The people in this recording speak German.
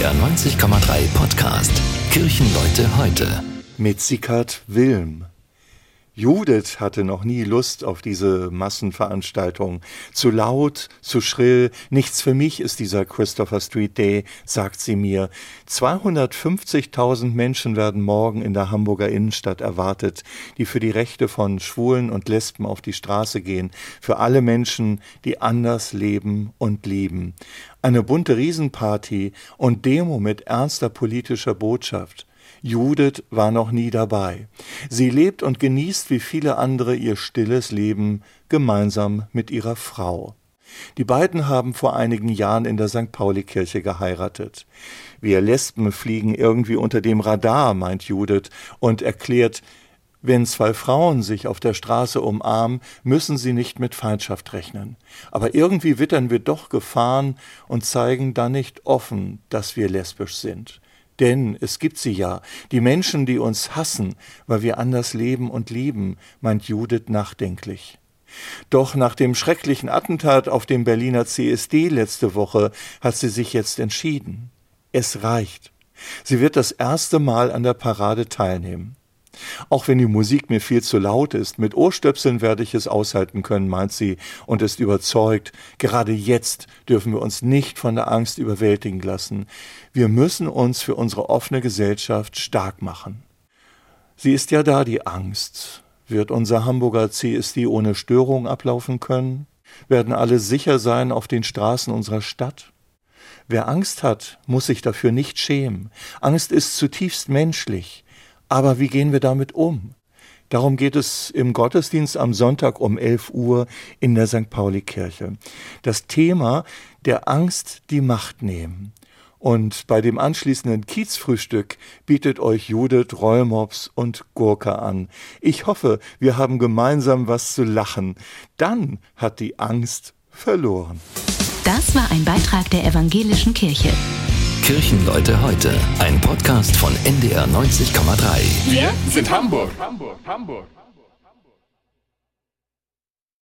NDR 90,3 Podcast Kirchenleute heute. Mit Sieghard Wilm. Judith hatte noch nie Lust auf diese Massenveranstaltung. Zu laut, zu schrill, nichts für mich ist dieser Christopher Street Day, sagt sie mir. 250.000 Menschen werden morgen in der Hamburger Innenstadt erwartet, die für die Rechte von Schwulen und Lesben auf die Straße gehen, für alle Menschen, die anders leben und lieben. Eine bunte Riesenparty und Demo mit ernster politischer Botschaft. Judith war noch nie dabei. Sie lebt und genießt wie viele andere ihr stilles Leben gemeinsam mit ihrer Frau. Die beiden haben vor einigen Jahren in der St. Pauli-Kirche geheiratet. Wir Lesben fliegen irgendwie unter dem Radar, meint Judith und erklärt, wenn zwei Frauen sich auf der Straße umarmen, müssen sie nicht mit Feindschaft rechnen. Aber irgendwie wittern wir doch Gefahren und zeigen dann nicht offen, dass wir lesbisch sind. Denn es gibt sie ja, die Menschen, die uns hassen, weil wir anders leben und lieben, meint Judith nachdenklich. Doch nach dem schrecklichen Attentat auf dem Berliner CSD letzte Woche hat sie sich jetzt entschieden. Es reicht. Sie wird das erste Mal an der Parade teilnehmen. Auch wenn die Musik mir viel zu laut ist, mit Ohrstöpseln werde ich es aushalten können, meint sie und ist überzeugt, gerade jetzt dürfen wir uns nicht von der Angst überwältigen lassen. Wir müssen uns für unsere offene Gesellschaft stark machen. Sie ist ja da, die Angst. Wird unser Hamburger CSD ohne Störung ablaufen können? Werden alle sicher sein auf den Straßen unserer Stadt? Wer Angst hat, muss sich dafür nicht schämen. Angst ist zutiefst menschlich. Aber wie gehen wir damit um? Darum geht es im Gottesdienst am Sonntag um 11 Uhr in der St. Pauli-Kirche. Das Thema: der Angst die Macht nehmen. Und bei dem anschließenden Kiezfrühstück bietet euch Judith Rollmops und Gurke an. Ich hoffe, wir haben gemeinsam was zu lachen. Dann hat die Angst verloren. Das war ein Beitrag der Evangelischen Kirche. Kirchenleute heute, ein Podcast von NDR 90,3. Wir sind Hamburg.